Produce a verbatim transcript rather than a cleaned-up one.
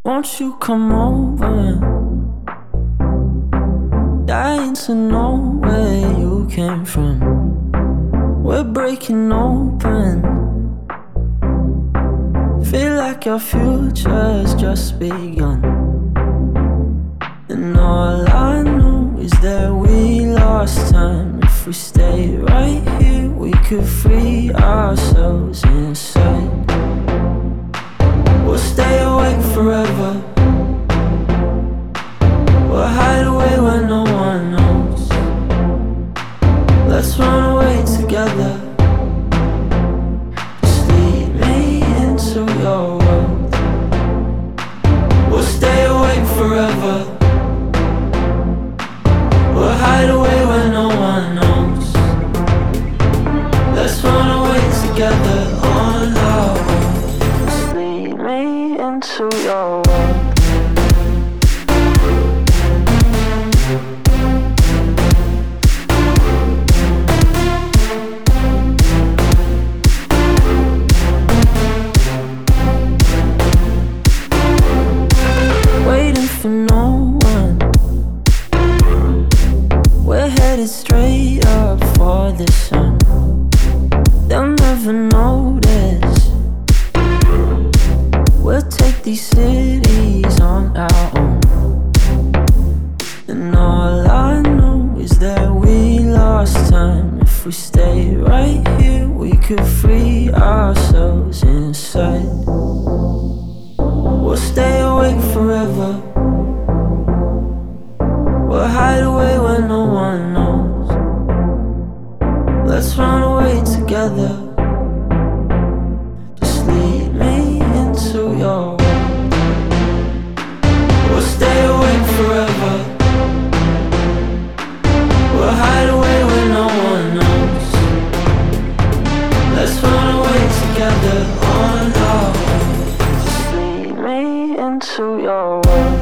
Won't you come over? Dying to know where you came from. We're breaking open. Feel like your future's just begun. And all I know is that we lost time. If we stay right here, we could free ourselves inside. We'll stay awake forever. We'll hide away where no one knows. Let's run away together. Just lead me into your world. We'll stay awake forever. We'll hide away where no one knows. Let's run away together on our own. Just lead me into your world. Waiting for no one. We're headed straight up for the sun. They'll never notice. We'll take these cities on our own. And all I know is that we lost time. If we stay right here, we could free ourselves inside. We'll stay awake forever. We'll hide away where no one knows. Let's run away together. Just lead me into your world. We'll stay awake forever. We'll hide away where no one knows. Let's run away together on our own. Just lead me into your world.